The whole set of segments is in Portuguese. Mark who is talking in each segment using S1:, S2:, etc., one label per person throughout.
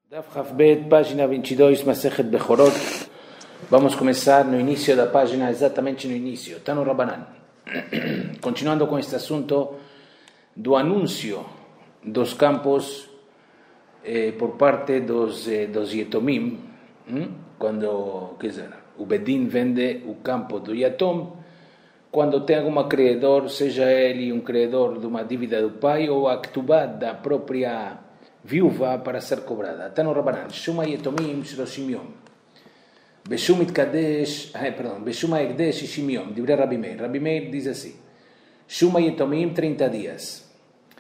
S1: Daf Hafbet, página 22, Masechet Bechorot. Vamos começar no início da página, exatamente no início. Está no Rabanan. Continuando com este assunto do anúncio dos campos por parte dos Yetomim, quando, quer dizer, o Bedin vende o campo do Yatom, quando tem algum acreedor, seja ele um credor de uma dívida do pai ou a Ktubá da própria viúva para ser cobrada. Está no Rabanan. Shuma Yetomim Shloshim Yom. Beshum Itkadesh, Beshuma Ekdesh Shishim Yom. Divrei Rabi Meir. Rabi Meir diz assim: Shuma Yetomim 30 dias.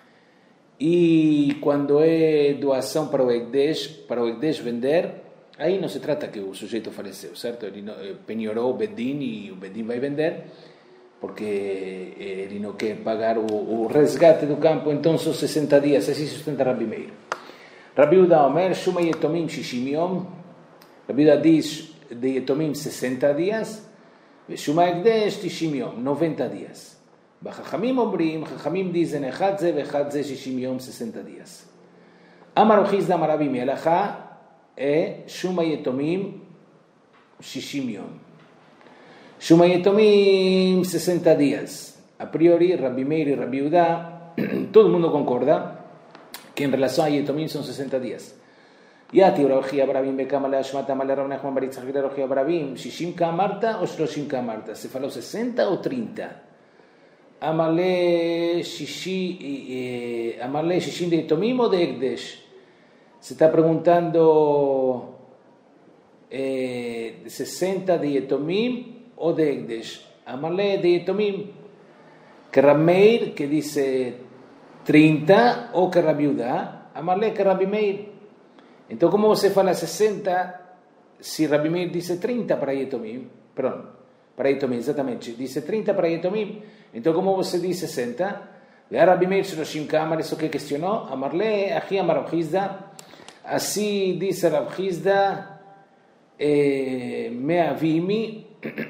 S1: E quando é doação para o Ekdesh vender, aí não se trata que o sujeito faleceu, certo? Ele penhorou o Bedin e o Bedin vai vender, porque ele não quer pagar o resgate do campo, então são 60 dias, assim sustenta Rabi Meir. Rabi Uda Omer, Shuma Yetomim Shishim Yom. Rabi Uda diz de Yetomim 60 dias, Shuma Ekdesh Tishim Yom, 90 dias. Bachachamim Omrim, Chachamim dizem Echadze Vechadze Shishim Yom, 60 dias. Amar Ochizda Amar Rabi Meir, Alachá é Shuma Yetomim Shishim Yom. Shuma Yetomim 60 dias. A priori, Rabi Meir e Rabi Uda, todo mundo concorda que em relação a Yetomim são 60 dias. Yati Uraochi Abrabim Bekamale Ashmata Male Rav Nachman Baritzach Uraochi Abrabim, Shishim Kamarta ou Shloshim Kamarta? Se falou 60 ou 30? Amale Shishim de Yetomim ou de Ekdesh? Se está perguntando 60 de Yetomim ou de Ekdesh? Amale de Yetomim. Que Rabi Meir, que dice 30, ou que Rabi Uda, Amale que Rabi Meir. Então, como você fala 60, se Rabi Meir disse 30 para Yetomim, perdão, para Yetomim, exatamente, disse 30 para Yetomim, então como você diz 60, Rabi Meir Shloshim Kamar, isso que questionou, Amarle, Achi Amar Rav Chizda, assim disse Rav Chizda, Me'avimi,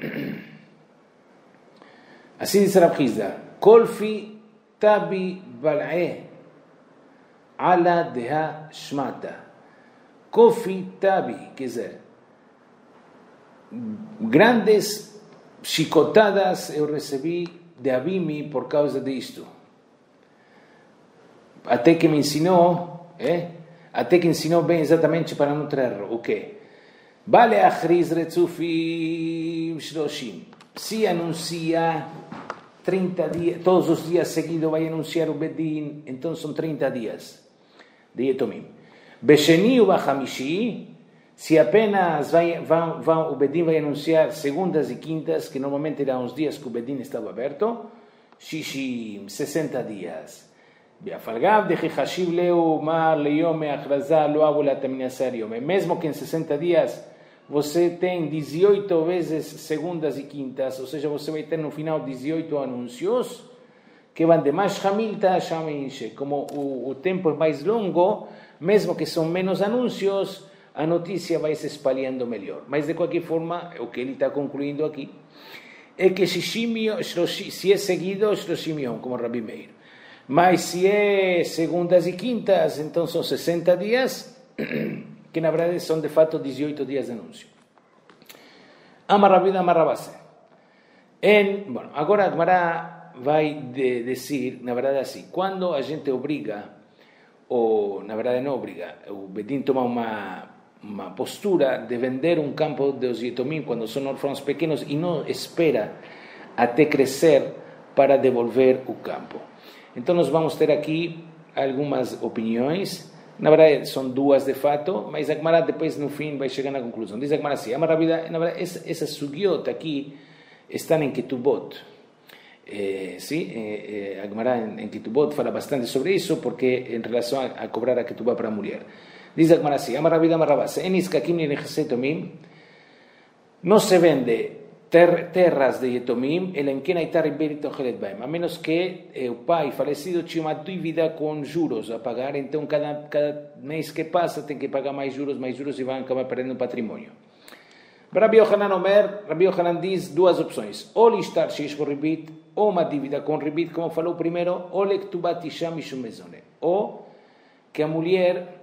S1: assim disse Rav Chizda, Kolfi Tabi Bal'e, Ala Deha Shmata. Kofi Tabi, quer dizer, grandes chicotadas eu recebi de Abimi por causa disto. Até que me ensinou, bem exatamente para não ter erro. O quê? Bale achriz retzufim shloshim. Se anuncia 30 dias, todos os dias seguidos vai anunciar o Bedin, então são 30 dias de Yetomim. Besheni u Bachamishi, se apenas o Bedin vai anunciar segundas e quintas, que normalmente eram os dias que o Bedin estava aberto, Shishim, 60 dias. Beafalgav de Chachashiv leu mar leyome achrazá loavo lataminasariome. Mesmo que em 60 dias você tem 18 vezes segundas e quintas, ou seja, você vai ter no final 18 anúncios, que vão de mais Hamilta a Shaminshe. Como o tempo é mais longo, mesmo que são menos anúncios, a notícia vai se espalhando melhor. Mas, de qualquer forma, o que ele está concluindo aqui é que se é seguido, Shloshim Yom, como Rabi Meir. Mas se é segundas e quintas, então são 60 dias, que na verdade são de fato 18 dias de anúncio. Amar Rabi Amar Rabase. Bom, agora a Gemara vai dizer, na verdade assim, quando a gente obriga, ou na verdade não obriga, o Bedin toma uma postura de vender um campo dos Yetomim quando são órfãos pequenos e não espera até crescer para devolver o campo. Então nós vamos ter aqui algumas opiniões, na verdade são duas de fato, mas a Gemara depois no fim vai chegar na conclusão. Diz a Gemara assim, na verdade essa sugiota aqui estão em Ketubot. A Gemara em Ketubot fala bastante sobre isso, porque em relação a cobrar a Ketubá para a mulher. Diz a Gemara assim, Amar Rabi Amar Rabase, Enis Kakim Nenechse Yetomim, não se vende terras de Yetomim, a menos que o pai falecido tinha uma dívida com juros a pagar, então cada mês que passa tem que pagar mais juros e vai acabar perdendo patrimônio. Rabbi Yochanan Omer, Rabbi Yochanan diz duas opções, ou listar sheish com ribit, ou uma dívida com ribit, como falou primeiro, ou lektubat isha mishum mezone, ou que a mulher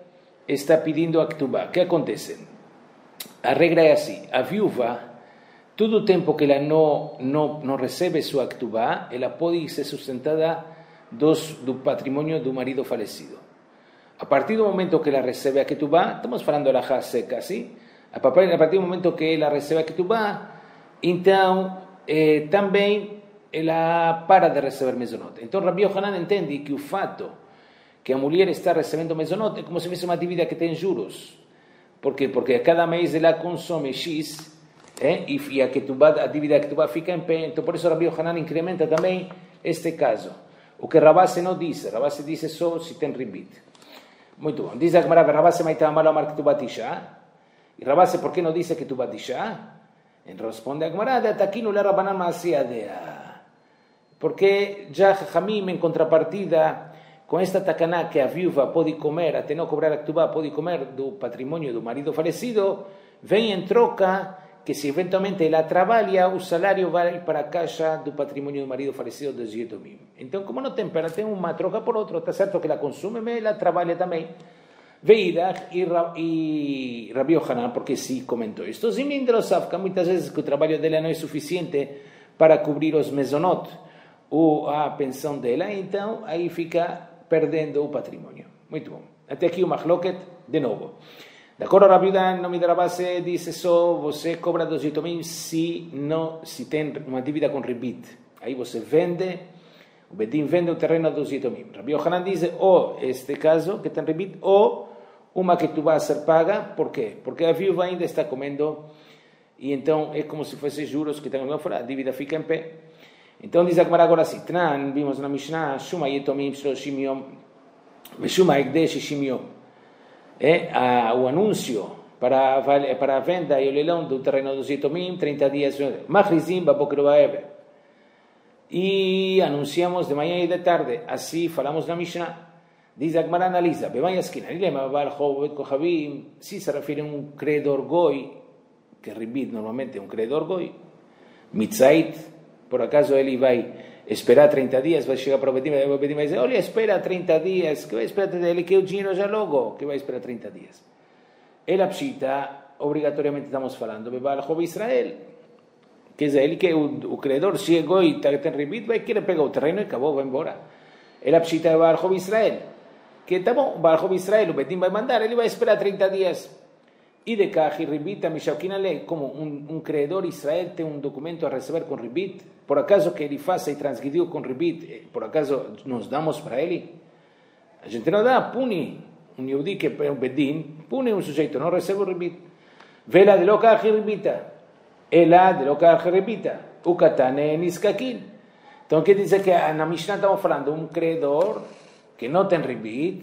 S1: está pedindo a Ktubá. O que acontece? A regra é assim, a viúva, todo o tempo que ela não recebe sua Ktubá, ela pode ser sustentada do patrimônio do marido falecido. A partir do momento que ela recebe a Ktubá, estamos falando da alahá seca, assim? A partir do momento que ela recebe a Ktubá, então também ela para de receber mezonot. Então Rabi Yohanan entende que o fato que a mulher está recebendo mezonot é como se fosse uma dívida que tem juros. Por quê? Porque a cada mês ela consome X e a dívida Ktubá fica em pé. Então por isso Rabi Yohanan incrementa também este caso. O que Rabase não disse. Rabase disse só se tem ribit. Muito bom. Diz a Gemara, Rabase maitava mal amar Ktubá tisha. E Rabase, por que não disse Ktubá tisha? Responde a Gemara, de ataquino le Rabanan maasiadea. Porque já Jamim, em contrapartida, com esta tacaná que a viúva pode comer, até não cobrar a Ktubá, pode comer do patrimônio do marido falecido, vem em troca que se eventualmente ela trabalha, o salário vai para a caixa do patrimônio do marido falecido dos Yetomim. Então, como não tem pena, tem uma troca por outro, está certo que ela consome, mas ela trabalha também. Veirach e Rabi Yohanan, porque sim comentou isto, Zimindrosavka, muitas vezes que o trabalho dela não é suficiente para cobrir os mezonot ou a pensão dela, então aí fica perdendo o patrimônio. Muito bom. Até aqui o Machloket, de novo. De acordo com a Rabiuda, em nome da base, diz só, você cobra dos Yetomim se tem uma dívida com ribit. Aí você vende, o Bedin vende o terreno dos Yetomim. Rabi Yohanan diz, ou este caso, que tem ribit, ou uma que tu vas a ser paga. Por quê? Porque a viúva ainda está comendo, e então é como se fosse juros que estão fora, a dívida fica em pé. Então diz a Gemara agora assim, Tran, vimos na Mishnah, Shuma Yetomim Shloshim Yom, Shuma Ekdesh Shishim Yom. O anúncio para a venda e o leilão do terreno dos Yetomim, 30 dias, Machrizim Baboker Baeber. E anunciamos de manhã e de tarde, assim falamos na Mishnah. Diz a Gemara, analisa, si se refere a um credor goi, que ribit normalmente é um credor goi, mitzait, por acaso ele vai esperar 30 dias, vai chegar para o Bedim, vai dizer, olha, espera 30 dias, que vai esperar 30 dias, ele quer o dinheiro já logo, que vai esperar 30 dias. Ele pshita, obrigatoriamente estamos falando, Bebal Hov Israel, quer dizer, ele que o credor chegou e tem ribit, vai querer pegar o terreno e acabou, vai embora. Ele pshita Bebal Hov Israel, que está bom, Bebal Hov Israel, o Bedim vai mandar, ele vai esperar 30 dias. E de caja e ribit, a Mishavkina lei, como um credor Israel tem um documento a receber com ribit, por acaso que ele faça e transgrediu com ribit, por acaso nos damos para ele? A gente não dá, pune um Yehudi que é um Bedin, pune um sujeito, não recebe o ribit. Vela de lo caja e ribita, ela de lo caja e ribita, o katane niskakin. Então quer dizer que na Mishnah estamos falando de um credor que não tem ribit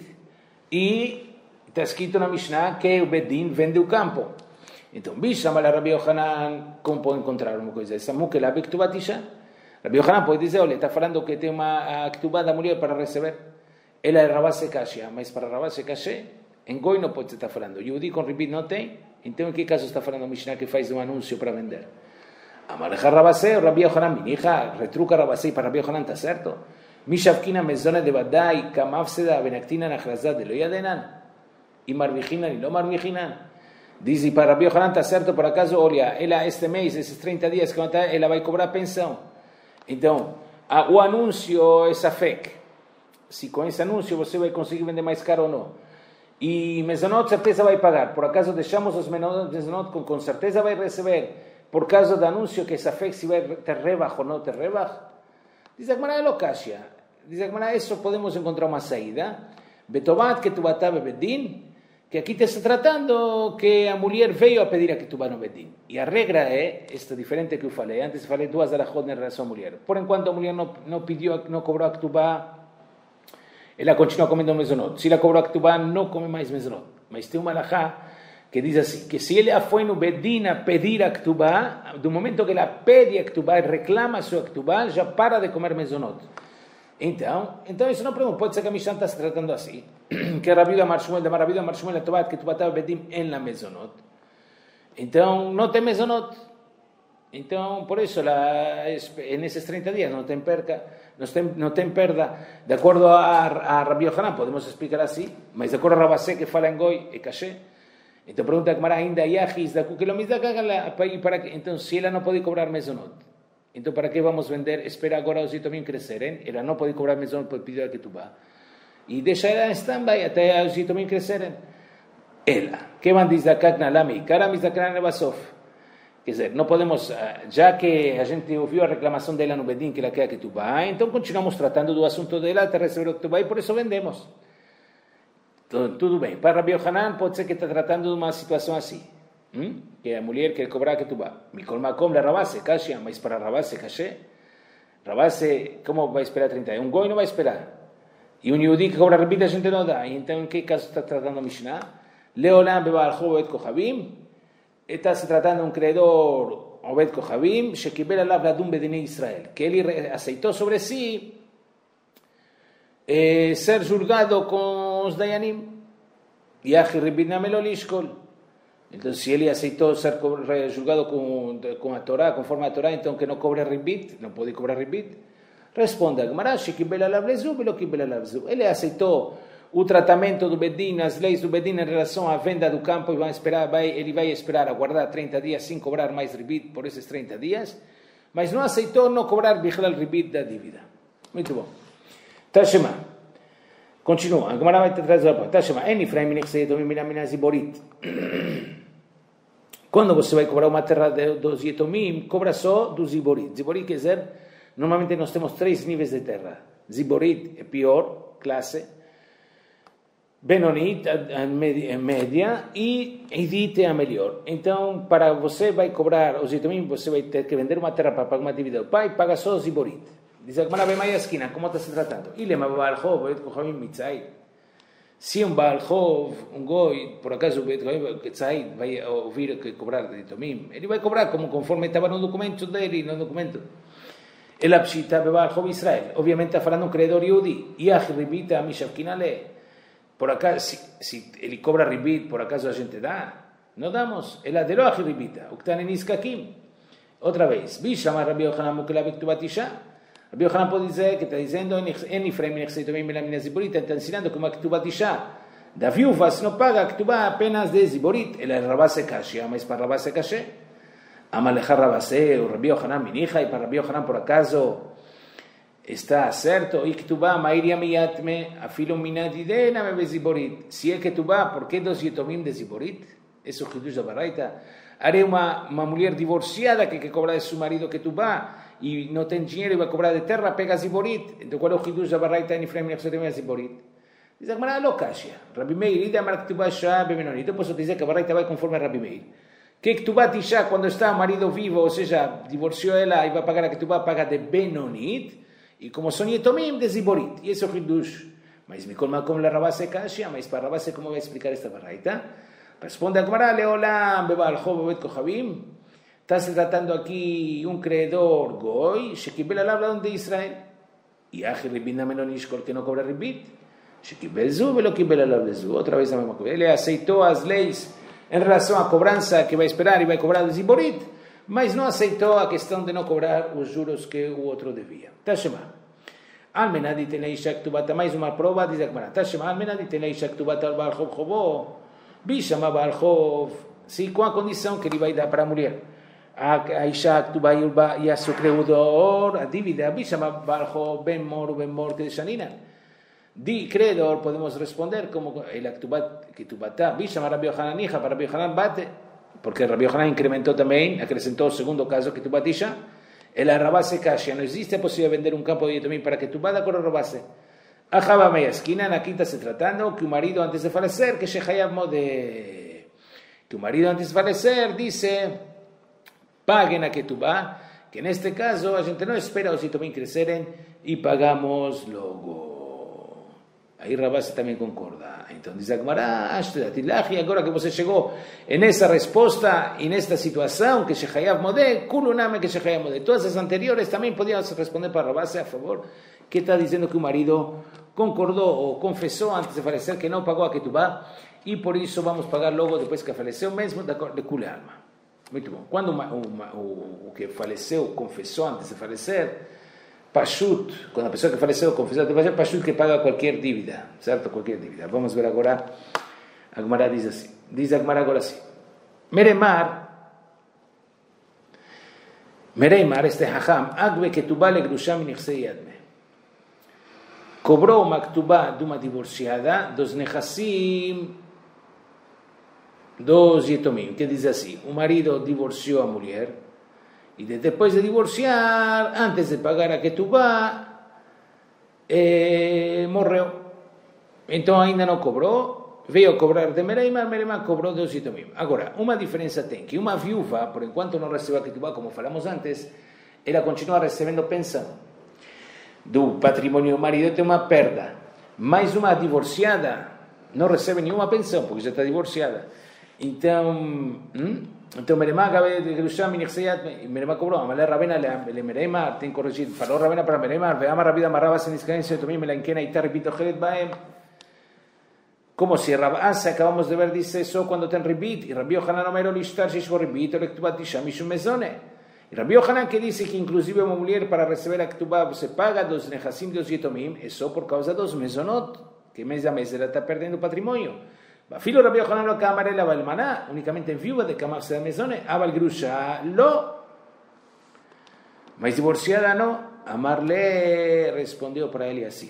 S1: e está escrito na Mishnah que o Bedin vende o campo. Então, chama a Rabi Yohanan, como pode encontrar uma coisa? Essa muque lá, Ktubá tisha. Rabi Yohanan pode dizer, olha, está falando que tem uma Ktubá da mulher para receber. Ela é Rabase Kashia, mas para Rabase Kashia, em Goi não pode estar falando. Yehudi com ribit não tem, então em que caso está falando a Mishnah que faz um anúncio para vender? Amaleja Rabase, Rabi Yohanan, minija, retruca Rabase, para Rabi Yohanan está certo. Mishavkina mezone de Badai, Kamavseda, Benaktina, Nachrazad, de Loyadenan. E marviginan e não marviginan. Diz, e para Rabi Yohanan está certo, por acaso, olha, ela este mês, esses 30 dias que ela vai cobrar pensão. Então, o anúncio é safek. Se com esse anúncio você vai conseguir vender mais caro ou não. E mezonot, certeza vai pagar. Por acaso deixamos os mezonot, com certeza vai receber. Por causa do anúncio que é safek, se vai ter rebaj ou não ter rebaj. Diz a Gemara, é locácia. Diz a Gemara, isso podemos encontrar uma saída. Betobat que tu batabe bedin, que aqui está tratando que a mulher veio a pedir a que tu vá no bedin. E a regra é, esta diferente que eu falei, antes falei duas alahot em relação à mulher. Por enquanto a mulher não pediu, não cobrou a que tu vá, ela continua comendo mezonot. Se ela cobrou a que tu vá, não come mais mezonot. Mas tem uma alahá que diz assim, que se ela foi no bedin a pedir a que tu vá, do momento que ela pede a que tu vá e reclama a sua que tu vá, já para de comer mezonot. Então isso não é problema, pode ser que a Mishnah está se tratando assim, que Rabiuda Marshmuel, de Rabiuda Marshmuel, Tobat, que tu batava bedim en la mezonot. Então, não tem mezonot. Então, por isso, nesses 30 dias não tem perca. não tem perda. De acordo a Rabi Yohanan, podemos explicar assim, mas de acordo a Rabasé, que fala em Goi, é cachê. Então pergunta a Gemara ainda, Yahis, da Kukelomizda, então se ela não pode cobrar mesonot, então para que vamos vender, espera agora os Yitomim crescerem, ela não pode cobrar mesonot por pedir a Ketubá, e deixa ela em stand-by até os Yitomim crescerem. Ela, que van dizdakak na lami, cara mizdakak na basof. Quer dizer, não podemos, já que a gente ouviu a reclamação dela no Bedin, que ela quer Ketubá, então continuamos tratando do assunto dela até receber o Ketubá e por isso vendemos. Tudo bem. Para Rabi Yohanan pode ser que está tratando de uma situação assim, que a mulher quer cobrar Ketubá. Mikol Makom le Rabase, Kashia, mas para Rabase, Kashé. Rabase, como vai esperar 30? Um goi não vai esperar. E um Yehudi que cobra Ribit a gente não dá. Então, em que caso está tratando a Mishnah? Leolam bebal Obed Kohabim. Está se tratando de um credor Obed Kohabim, Shekibel alav ladum bedinei Israel, que ele aceitou sobre si ser julgado com os Dayanim. Yahi Ribit namelo lishkol. Então, se ele aceitou ser julgado com a Torá, conforme a Torá, então que não cobre Ribit, não pode cobrar Ribit. Responde a Gemara, Shekibel alav lezu, velo kibel alav zu. Ele aceitou o tratamento do Bedin, as leis do Bedin em relação à venda do campo, e ele vai esperar, aguardar 30 dias sem cobrar mais Ribit por esses 30 dias, mas não aceitou não cobrar Bichlal Ribit da dívida. Muito bom. Tashema. Continua. A Gemara vai trazer o Tashema. En Ifraim Nexeyetomim Minamina Ziborit. Quando você vai cobrar uma terra dos Yetomim, cobra só do Ziborit. Ziborit quer dizer, normalmente nós temos 3 níveis de terra. Ziborit é pior classe, Benonit, a média, e Idit é a melhor. Então, para você vai cobrar os Yitomim, você vai ter que vender uma terra para pagar uma dívida do pai, paga só os Ziborit. Diz a Gemara, vem mais a esquina, como está se tratando? Ilema Baal Chov, Bet Kohavim Mitzai. Se um Baal Chov, um Goi, por acaso Bet Kohavim Mitzai, vai ouvir que cobrar de Yitomim, ele vai cobrar como conforme estava no documento dele, no documento. Ela pshita Baal Chov Israel. Obviamente está falando um credor Yehudi. Yach Ribita Mishavkinale. Por acaso, se ele cobra Ribit, por acaso a gente dá? Não damos. Ela de loach Ribita. O que está em Niskakim. Outra vez. Bishama Rabi Yohanan Mukela Bektubatisha. Rabi Yohanan pode dizer que está dizendo en Ifraim Nechseitomim Melamina Ziborit. Está ensinando que uma Bektubatisha da viúva se não paga a Ketubá apenas de Ziborit. Ela é Rabase Kashia, mas para Rabase Kashe. Amalecha Rabase, o Rabi Yohanan Minija, e para Rabi Yohanan por acaso está certo? E Ketubá Mairia Miyatme, afilo Minadidena me Ziborit. Se é Ketubá, por que dos Yetomim de Ziborit? Isso é o Hidush da Baraita. Haré uma mulher divorciada que cobra de seu marido Ketubá e não tem dinheiro e vai cobrar de terra, pega Ziborit. Então qual é o Hidush da Baraita em Ifraim Nechseitomim Ziborit? Diz a Gemara, lo Kashia. Rabi Meir, ida mar Ketubá Shah Bemenoni. Então posso dizer que a Baraita vai conforme a Rabi Meir. Que Ketubá Tisha, quando está o marido vivo, ou seja, divorciou ela e vai pagar a Ketubá, paga de Benonit. E como são Yetomim de Ziborit. E esse é o Hidush. Mas Mikol Makom le Rabase Kashia, mas para Rabase como vai explicar esta Baraita? Responde a Gemara, Leolam Bebal Chov Bet Kohabim. Está se tratando aqui um credor Goi, Shekibel alav de Israel. E Achi Ribit Namelon Ishkol, que não cobra Ribit. Shekibel Zu, Velo Kibel alav Zu. Outra vez a mesma coisa. Ele aceitou as leis em relação à cobrança que vai esperar e vai cobrar de Ziborit, mas não aceitou a questão de não cobrar os juros que o outro devia. Tashema. Almenadi tenei shaktubata, mais uma prova, diz a Gemara. Tashema, almenadi tenei shaktubata al Baal Chov Chovó. Bishama Baal Chov. Sim, com a condição que ele vai dar para a mulher. A Isha Ktubá e a seu credor, a dívida. Bishama Baal Chov ben mor que deshanina. Di credor, podemos responder como el Ktubata. Bishama Rabbi Yohanan hija, para Rabbi Yohanan bate. Porque Rabbi Yohanan incrementou também, acrescentou o segundo caso que Tubatisha, ela Rabase Kashia, não existe a possibilidade de vender um campo de Yetomim para que Tubada com Rabase. Ajaba meia esquina, aqui está se tratando que o marido antes de falecer, que Shehayab Mode, que o marido antes de falecer disse, paguen a Ketubá, que neste caso a gente não espera os Yetomim crescerem e pagamos logo. Aí Rabase também concorda. Então diz a Gemara, agora que você chegou nessa resposta e nesta situação, que Shechayav Modé, Kuluname que Shechayav Modé. Todas as anteriores também podiam responder para Rabase a favor, que está dizendo que o marido concordou ou confessou antes de falecer que não pagou a Ketubá e por isso vamos pagar logo depois que faleceu, mesmo de Kulama. Muito bom. Quando o que faleceu confessou antes de falecer, Pashut, quando a pessoa que faleceu confessou de Pashut que paga qualquer dívida, certo? Qualquer dívida. Vamos ver agora, a Gemara diz assim, diz a Gemara agora assim, Mereimar, este hacham, agbe ketubá le grusha minichsei yadme. Cobrou uma ketubá de uma divorciada dos nechassim dos yetomim, que diz assim, o marido divorciou a mulher, e depois de divorciar, antes de pagar a ketubá, morreu. Então ainda não cobrou, veio cobrar de Mereimar cobrou dos yetomim. Agora, uma diferença tem, que uma viúva, por enquanto não recebeu a ketubá, como falamos antes, ela continua recebendo pensão do patrimônio do marido, tem uma perda. Mas uma divorciada não recebe nenhuma pensão, porque já está divorciada. Então, Mereimar cobrou, mas a Rabena le Mereimar tem corrigido, falou Rabena para Mereimar, veama Rabida Marraba se niscaense tomim me la enquena y repito Gelet Baem. Como si Rab Asa, acabamos de ver, dice eso cuando ten ribit, y Rabbi Yohanan Omero lishtar shishvo ribit, o lektubat isha mishum mezone. Y Rabbi Yohanan que dice que inclusive una mujer para recibir a ketubá se paga dos nechasim dos yetomim, eso por causa dos mezonot, que mes a mes ela está perdendo patrimonio. Filo Rabbi Yohanan lo camarela balmaná, únicamente en viuda de camarse de mezone, abal grusha lo, mas divorciada no. Amarle respondió para ele assim.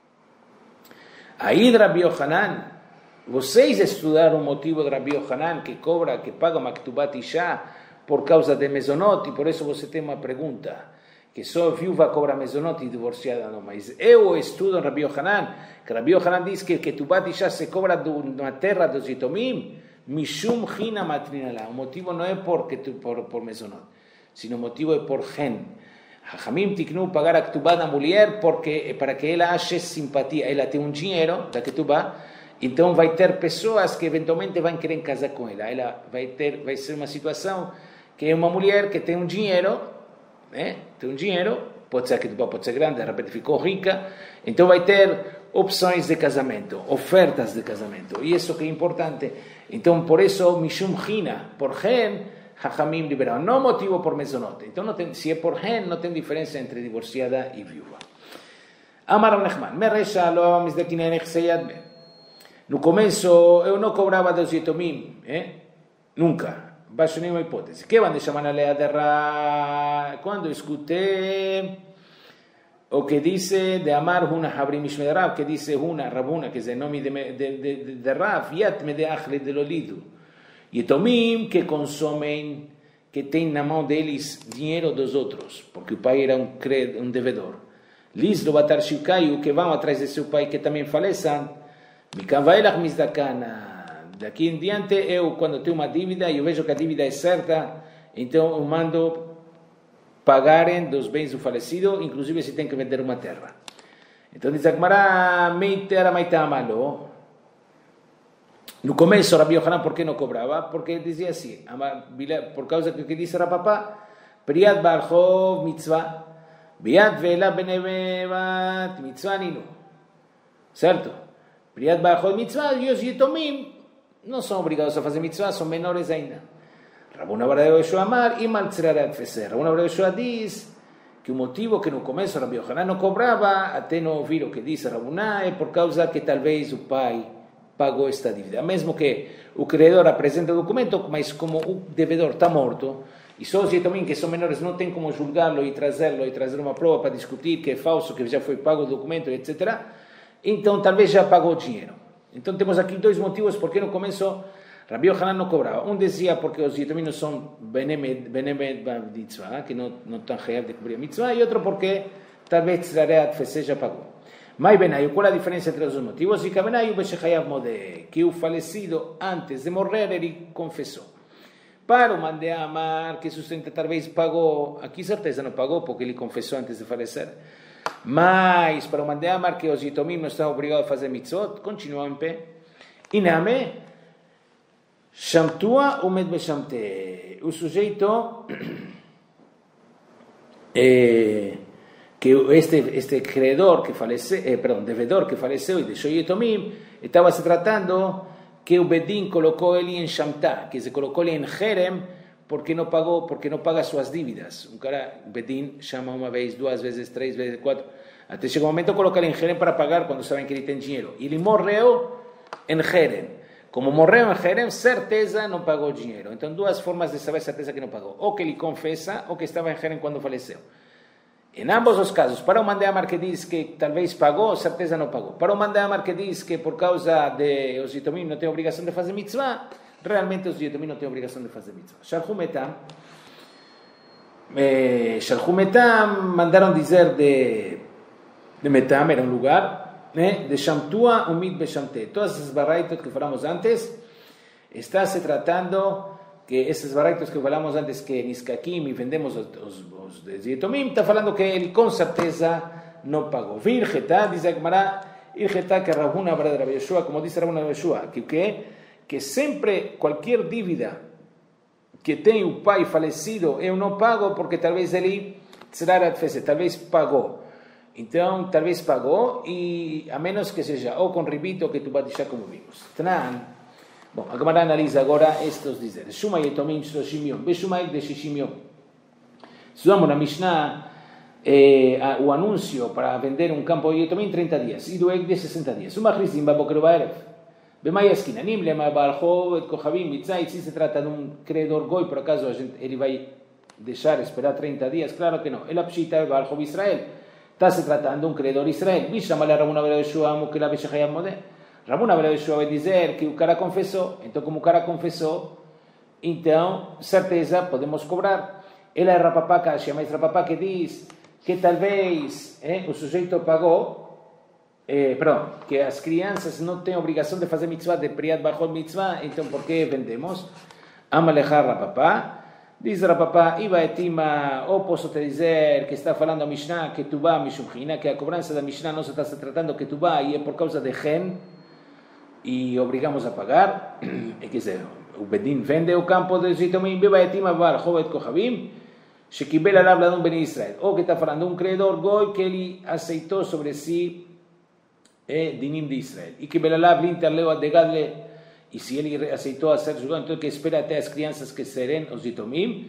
S1: Aí Rabbi Yohanan, vocês estudaram o motivo de Rabbi Yohanan que cobra, que paga uma ketubá isha por causa de mezonot, e por isso você tem uma pergunta, que só viúva cobra mezonot e divorciada não, mas eu estudo em Rabbi Yohanan, que Rabbi Yohanan diz que ketubá isha se cobra na terra dos yetomim, mishum hina matrinala, o motivo não é por mezonot, sino o motivo é por gen. Hajamim tiknu pagar a ketubá da mulher porque para que ela ache simpatia, ela tem dinheiro da ketubá, então vai ter pessoas que eventualmente vão querer casar com ela. Ela vai ser uma situação que é uma mulher que tem dinheiro, né? Tem dinheiro, pode ser a ketubá, pode ser grande, de repente ficou rica, então vai ter opções de casamento, ofertas de casamento, e isso que é importante. Então por isso mishum hina, por gen, Hachamim liberado, no motivo por mezonot. Então, se é por gen, não tem diferença entre divorciada e viúva. Amar Rav Nachman, me recha lo misdekina nechseyadme. No começo, eu não cobrava dos yetomim, nunca, baixo nenhuma hipótese. Que van de chamar a lei de Ra? Quando escutei o que dice de Amar Huna Habrim Ishme Rav, que dice Huna, Rabuna, que é o nome de Rav, Yatme de Achle de Lolido. Yetomim que consomem, que tem na mão deles dinheiro dos outros, porque o pai era um devedor. Lis do batar shikayu, que vão atrás de seu pai que também faleçam. Mikavaelach misdakana. Daqui em diante, eu quando tenho uma dívida e eu vejo que a dívida é certa, então eu mando pagarem dos bens do falecido, inclusive se tem que vender uma terra. Então diz a Gemara, meitera maitamalo. No começo, Rabbi Yohanan, por que não cobrava? Porque dizia assim, por causa que disse Rapapá, Priat Barchov mitzvah, Biat Vela Benevat mitzvah ninu. Certo? Priat Barchov mitzvah, e os yetomim não são obrigados a fazer mitzvah, são menores ainda. Rabuna Bar Yoshua Amar, Imal Tzerarat Feser. Rabuna Bar Yoshua diz que o motivo que no começo Rabbi Yohanan não cobrava, até não ouvir o que disse Rabuna, é por causa que talvez o pai pagou esta dívida. Mesmo que o credor apresente o documento, mas como o devedor está morto, e só os yetomim que são menores não tem como julgá-lo e trazer uma prova para discutir que é falso, que já foi pago o documento, etc. Então, talvez já pagou o dinheiro. Então, temos aqui dois motivos porque no começo Rabbi Yohanan não cobrava. Um dizia porque os yetomim não são benemed mitzvah, que não estão reav de cobrir a mitzvah, e outro porque talvez Tzrareat Fese já pagou. Mas Benayu, qual a diferença entre os dois motivos? E que Benayu Beshechayav Modeh, que o falecido, antes de morrer, ele confessou. Para o Mandé Amar, que sustenta, talvez pagou, aqui certeza não pagou, porque ele confessou antes de falecer. Mas, para o Mandé Amar, que os yetomim não estão obrigados a fazer mitzvot, continuou em pé. Iname, Shamtua Umed Beshamte. O sujeito... que este credor que faleceu, devedor que faleceu e deixou yetomim, estava se tratando que o Bedin colocou ele em Shamtá, que se colocou ele em Jerem porque não pagou, porque não paga suas dívidas. Um cara, Bedin, chama uma vez, duas vezes, três vezes, quatro. Até chega um momento, coloca ele em Jerem para pagar quando sabem que ele tem dinheiro. E ele morreu em Jerem. Como morreu em Jerem, certeza não pagou dinheiro. Então, duas formas de saber certeza que não pagou. Ou que ele confessa, ou que estava em Jerem quando faleceu. Em ambos os casos, para o Mandamar que diz que talvez pagou, certeza não pagou. Para o Mandamar que diz que por causa de os Yitomim não tem obrigação de fazer mitzvah, realmente os Yitomim não têm obrigação de fazer mitzvah. Shalhu Metam, mandaram dizer de Metam, era um lugar, né? De Shamtua, Umid Beshamte. Todas as barraitas que falamos antes, está se tratando que esses barraitos que falamos antes, que Niskakim e vendemos os de Yitomim, está falando que ele com certeza não pagou. Virgeta, diz a Gemara, Virgeta que Rabuna Bara de Rabbi Yeshua, como diz Rabuna Rabbi Yeshua, que sempre qualquer dívida que tem o pai falecido eu não pago porque talvez ele talvez pagou. Então, talvez pagou, e a menos que seja ou com ribito ou que tu vai deixar como vimos. Tnan. Bom, a Gemara analisa agora estes dizeres. Shuma Yetomim 30 yom, Beshuma de 60 yom. Estudamos na Mishnah o anúncio para vender um campo de Yetomim 30 dias, e do Ek de 60 dias. Uma Chrizim Babokero Baerev. Bemai Askinanim, Lema Balchov, Et Kochavim, Mitzait, se trata de um credor goi, por acaso ele vai deixar esperar 30 dias? Claro que não. Ele apshita Balchov Israel. Está se tratando de um credor Israel. Bishamale Rabuna Bar Yeshua, Mukela Beshachayam Modeh. Rabuna Bar Yeshua vai dizer que o cara confessou. Então, como o cara confessou, então, certeza, podemos cobrar. Ela é Rapapá, Kashia, mas Rapapá que diz que talvez o sujeito pagou, que as crianças não têm obrigação de fazer mitzvah, de priat bachol mitzvah, então por que vendemos? Amalechar Rapapá. Diz Rapapá, Iba etima, ou posso te dizer que está falando a Mishnah, que tu vai mishumchina, que a cobrança da Mishnah não se está tratando que tu vai, e é por causa de gen, e obrigamos a pagar. Quer dizer, o Bedin vende o campo de Yitomim, Iba etima, Bar, Jovet Kochavim, Shekibel Alav Ladun Ben Israel, ou que está falando de um credor goi que ele aceitou sobre si dinim de Israel, e que Belalav Linterleu Adegadle. E se ele aceitou a ser julgado, então que espera até as crianças que serem os Yitomim,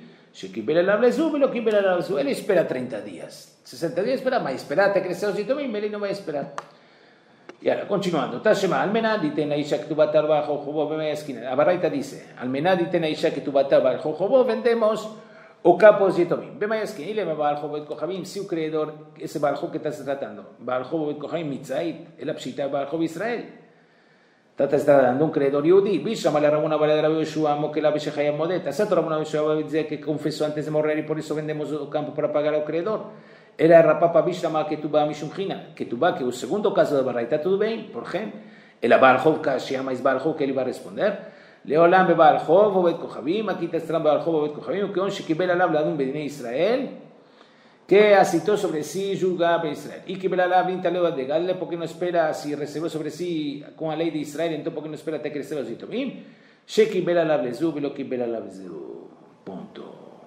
S1: ele espera 30 dias. 60 dias espera, mas espera até crescer os Yitomim, ele não vai esperar. E agora, continuando. Tashema, Almenad ten Aisha que tu batar bajo Jobo, bem a esquina. A Baraita diz, Almenad ten Aisha que tu batar bajo Jobo, vendemos o campo dos Yitomim. Bem a esquina, ele me va al Jobo et Kochavim, se o credor, esse Barjo que está se tratando, va al Jobo et Kochavim, Mitzait, ele apshita va al Jobo Israel. Está dando un credor yudí. Bishamale Rabuna Bar de Rabbi Yeshua, Mokela Beshachayam Modeh. Está Rabuna Yeshua va a decir que confesó antes de morir y por eso vendemos el campo para pagar al credor. Era Rapapa Bishama que tu va mishumchina, que tu va, que el segundo caso de Barraita tudo bem, por ejemplo. El Abalhov que se llama Isbalhov, que él iba a responder. Leolam Bebalhov, Obed Kochavim, aquí está Estram Bebalhov, Obed Kochavim, que on Shekibel Alav Ladun Bedine Israel, que aceitou sobre si julgar a Israel. E que Belalá vinta leva de Galile, porque não espera, se recebeu sobre si com a lei de Israel, então porque não espera até crescer os Yitomim? Sheki Belalá lezu, velo que Belalá lezu. Ponto.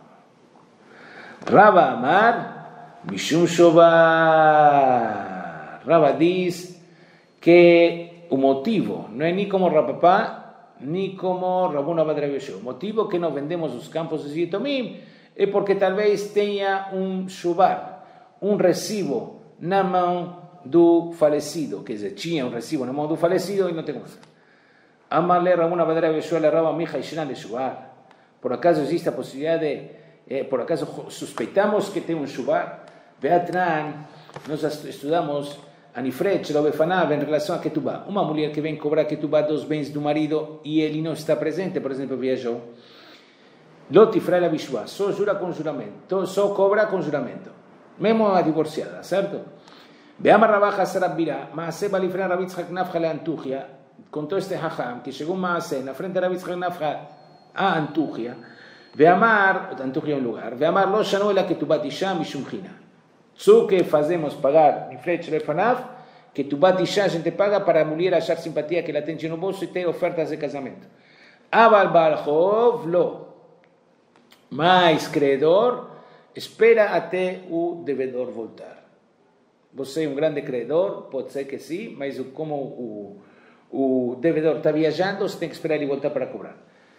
S1: Rava Amar, Mishum Shovar. Rava diz que o motivo não é nem como Rapapá, nem como Rabuna Bar de Rabbi Yeshua. O motivo que não vendemos os campos dos Yitomim é porque talvez tenha um shubar, um recibo na mão do falecido, quer dizer, tinha um recibo na mão do falecido e não tem como fazer. Amarle Rabuna Bar de Rabbi Yeshua le Rava Micha Ishnan le shubar. Por acaso existe a possibilidade por acaso suspeitamos que tem um shubar? Beatran, nós estudamos Anifred, Shelobefanav, em relação a Ketubá. Uma mulher que vem cobrar Ketubá dos bens do marido e ele não está presente, por exemplo, viajou. Lotifra la Bishua, só jura com juramento, só cobra com juramento, mesmo a divorciada, certo? Beama Rabaja Sarabira, Maase Balifra Rabitzhak Nafcha le Antuchia, contou este Hacham, que chegou Maase na frente de Rabitzhak Nafcha a Antuchia, Veamar, Antuchia é um lugar, Veamar lo shanu ela Ketubat Isha Mishumchina. Só que fazemos pagar, Nifret Shrefanav, Ketubat Isha a gente paga para a mulher achar simpatia que ela tem no bolso e ter ofertas de casamento. Abal Balchov, lo. Mas credor espera até o devedor voltar. Você é um grande credor, pode ser que sim, mas como o devedor está viajando, você tem que esperar ele voltar para cobrar.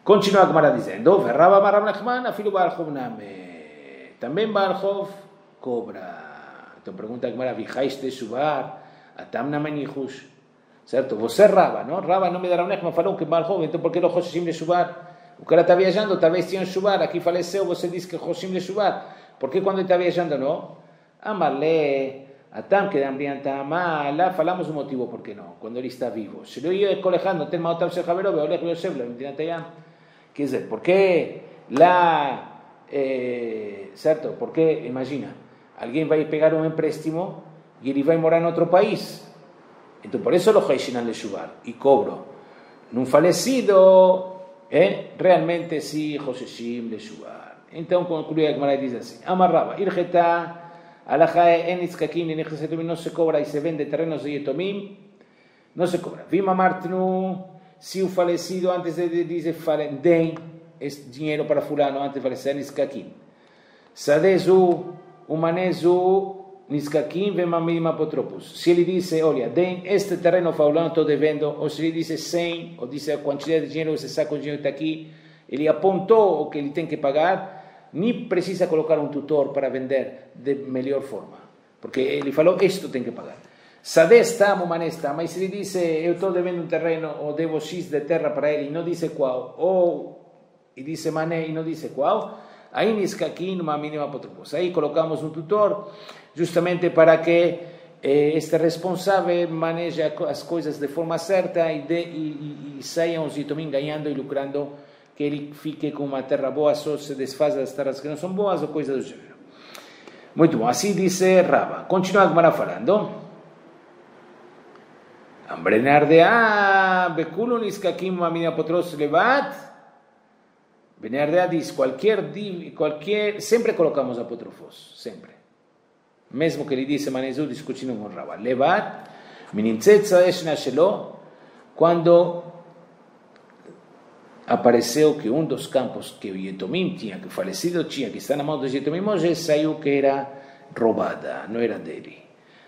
S1: Continua a Gemara dizendo, Verraba Marav Nachman, afilo Baal Chov Name. Também Baal Chov cobra. Então pergunta a Gemara, Vijaiste Shubar, Atam Namanichus. Certo? Você Raba, não? Raba não me dará um Nachman, falou que Baal Chov, então por que não Hoshim de Shubar? O cara está viajando, talvez tinha um Shubar, aqui faleceu, você disse que Hoshim de Shubar. Por que quando ele está viajando não? Amarle, Atam que Dambrian Tamá, lá falamos o motivo por que não, quando ele está vivo. Se lo ia colejando, Ten Maotam Shechaverov, Olech Yosef, la Medinatayam. Quer dizer, por que lá, certo? Porque, imagina, alguém vai pegar um empréstimo e ele vai morar em outro país. Então, por isso, lo Haishinan le Shubar, e cobro. Num falecido, realmente sim, Hosheshim le Shubar. Então, conclui a Gemara e diz assim, Amarraba, Irgeta, Alajae, Enitzkakim, Nenichesetumim, não se cobra e se vende terrenos de Yetomim, não se cobra. Vima Martnu, se o falecido antes de dizer den esse dinheiro para fulano antes de falecer niskakim. Sadezu umanezu niskakim vemamim apotropos. Se ele diz, olha, den este terreno fulano estou devendo, ou se ele diz 100, ou diz a quantidade de dinheiro, você saca o dinheiro que está aqui, ele apontou o que ele tem que pagar, nem precisa colocar um tutor para vender de melhor forma, porque ele falou, isto tem que pagar. Sadesta, Mumanesta, mas se ele diz, eu estou devendo um terreno, ou devo X de terra para ele, e não diz qual, ou e diz mané e não diz qual, aí niskakim uma mínima apotropos. Aí colocamos um tutor, justamente para que este responsável maneje as coisas de forma certa e saiam os Yitomim ganhando e lucrando, que ele fique com uma terra boa, só se desfaz das terras que não são boas, ou coisa do gênero. Muito bom, assim disse Raba. Continua a Gemara falando. Benardea, Bekulo Niskakim Mamina Potros Levat. Benardea diz: qualquer, sempre colocamos apotrofos, sempre. Mesmo que ele disse Manezu discutindo com Raba. Levat, Mininzetza Eshna Shelo, quando apareceu que um dos campos que o Yetomim tinha, que o falecido tinha, que está na mão dos Yetomim, hoje saiu que era roubada, não era dele.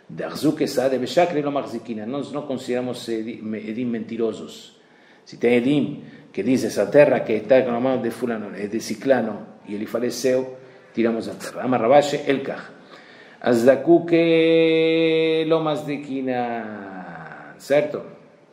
S1: Nós não consideramos edim mentirosos. Se tem edim que diz essa terra que está na mão de fulano é de ciclano e ele faleceu, tiramos a terra. Amarrabaxe el kach. Azdaku que lomas de quina, certo?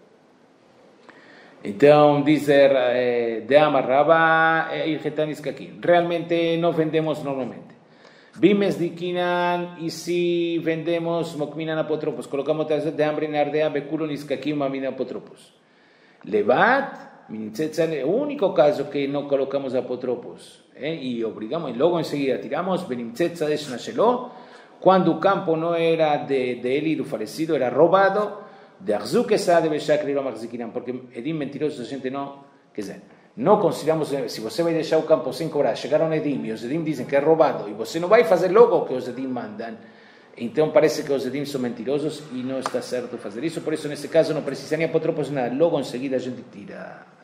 S1: Então diz de Amarraba irgetanis kakin. Realmente não vendemos normalmente. Bimes de Kinan, y si vendemos Mokminan apotropos, colocamos de hambre en Ardea, Bekulo, Niskakim, Mamina apotropos. Levat, el único caso que no colocamos apotropos, y obligamos, y luego enseguida tiramos, Benimtzetza de Shnashelo, cuando el campo no era de él y del falecido, era robado, de Arzukesa de Beshakri lo Marzikinan, porque Edim mentiroso, gente no, quer dizer. Não consideramos, se você vai deixar o campo sem cobrar, chegaram Edim e os Edim dizem que é roubado e você não vai fazer logo o que os Edim mandam, então parece que os Edim são mentirosos e não está certo fazer isso, por isso nesse caso não precisa nem apotropos nada, logo em seguida a gente tira.